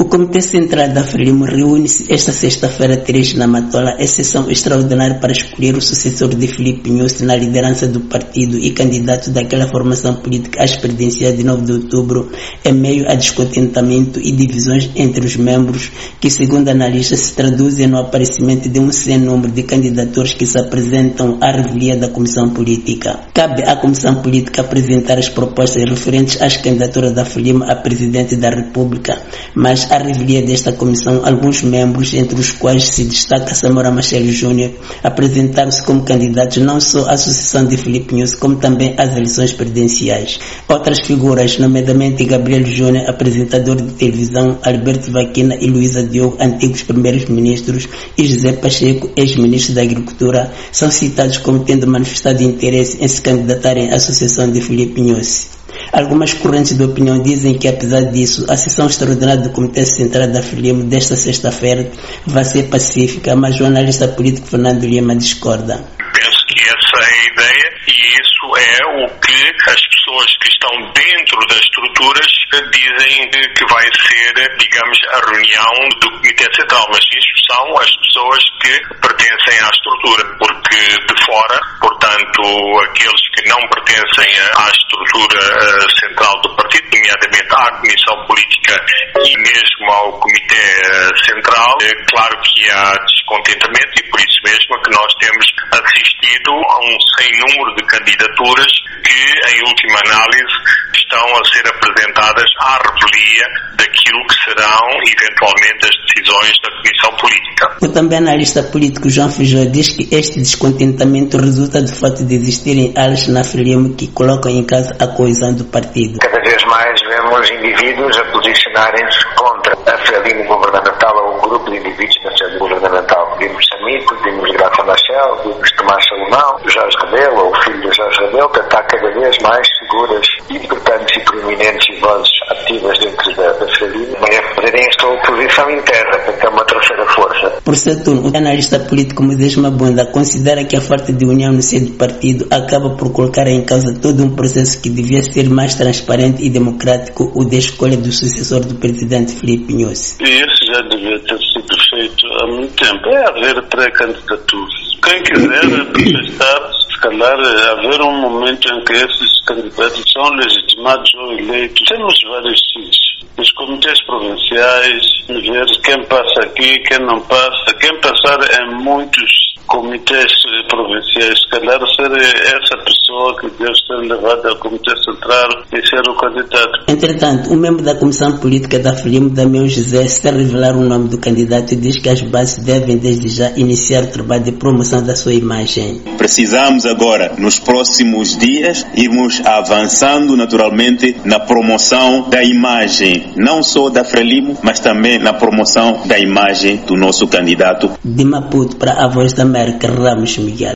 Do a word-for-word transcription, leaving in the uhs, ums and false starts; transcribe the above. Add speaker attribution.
Speaker 1: Comitê Central da Frelimo reúne-se esta sexta-feira três na Matola, a sessão extraordinária para escolher o sucessor de Filipe Nyusi na liderança do partido e candidato daquela formação política às presidenciais de nove de outubro, em meio a descontentamento e divisões entre os membros, que, segundo analistas, se traduzem no aparecimento de um sem número de candidatos que se apresentam à revelia da Comissão Política. Cabe à Comissão Política apresentar as propostas referentes às candidaturas da Frelimo a presidente da República, mas à revelia desta comissão, alguns membros, entre os quais se destaca Samora Machel Júnior, apresentaram-se como candidatos não só à sucessão de Filipe Nyusi, como também às eleições presidenciais. Outras figuras, nomeadamente Gabriel Júnior, apresentador de televisão, Alberto Vaquina e Luísa Diogo, antigos primeiros ministros, e José Pacheco, ex-ministro da Agricultura, são citados como tendo manifestado interesse em se candidatarem à sucessão de Filipe Nyusi. Algumas correntes de opinião dizem que, apesar disso, a sessão extraordinária do Comitê Central da Frelimo desta sexta-feira vai ser pacífica, mas o analista político Fernando Lima discorda.
Speaker 2: Penso que essa é a ideia e isso é o que as pessoas que estão dentro das estruturas dizem que vai ser, digamos, a reunião do Comitê Central, mas isso são as pessoas que pertencem à estrutura, porque de fora, portanto, aqueles que não pertencem à estrutura central do partido, nomeadamente à Comissão Política e mesmo ao Comitê Central, é claro que há descontentamento e por isso mesmo é que nós temos assistido a um sem número de candidaturas que, em última análise, estão a ser apresentadas à revelia daquilo que serão, eventualmente, as decisões da Comissão Política.
Speaker 1: O também analista político João Feijó diz que este descontentamento resulta do fato de existirem alas na Frelimo que colocam em causa a coesão do partido.
Speaker 3: Cada vez mais vemos indivíduos a posicionarem-se contra a Frelimo governamental ou um grupo de indivíduos na Frelimo governamental. Vimos Samito, vimos Graça Machel, vimos Tomás Salomão, Jorge Rebelo, ou o filho de Jorge Rebelo, que está cada vez mais seguras, importantes e proeminentes e vozes ativas dentro da, da Frelimo, a fazerem esta oposição interna, porque é uma terceira força.
Speaker 1: Por seu turno, o analista político Moisés Mabunda considera que a falta de união no seio do partido acaba por colocar em causa todo um processo que devia ser mais transparente e democrático, o da escolha do sucessor do presidente Filipe Nyusi.
Speaker 4: E isso já devia ter sido feito há muito tempo. É haver pré-candidaturas. Quem quiser manifestar, se calhar, haver um momento em que esses candidatos são legitimados ou eleitos. Temos vários sítios. Os comitês provinciais, ver quem passa aqui, quem não passa. Quem passar em muitos comitês provinciais, se calhar ser essa pessoa que deve ser levada ao Comitê Central e ser o candidato.
Speaker 1: Entretanto, um membro da Comissão Política da Frelimo, Damião José, sem revelar o nome do candidato, diz que as bases devem desde já iniciar o trabalho de promoção da sua imagem.
Speaker 5: Precisamos agora, nos próximos dias, irmos avançando naturalmente na promoção da imagem, não só da Frelimo, mas também na promoção da imagem do nosso candidato.
Speaker 1: De Maputo para a Voz da América, Ramos Miguel.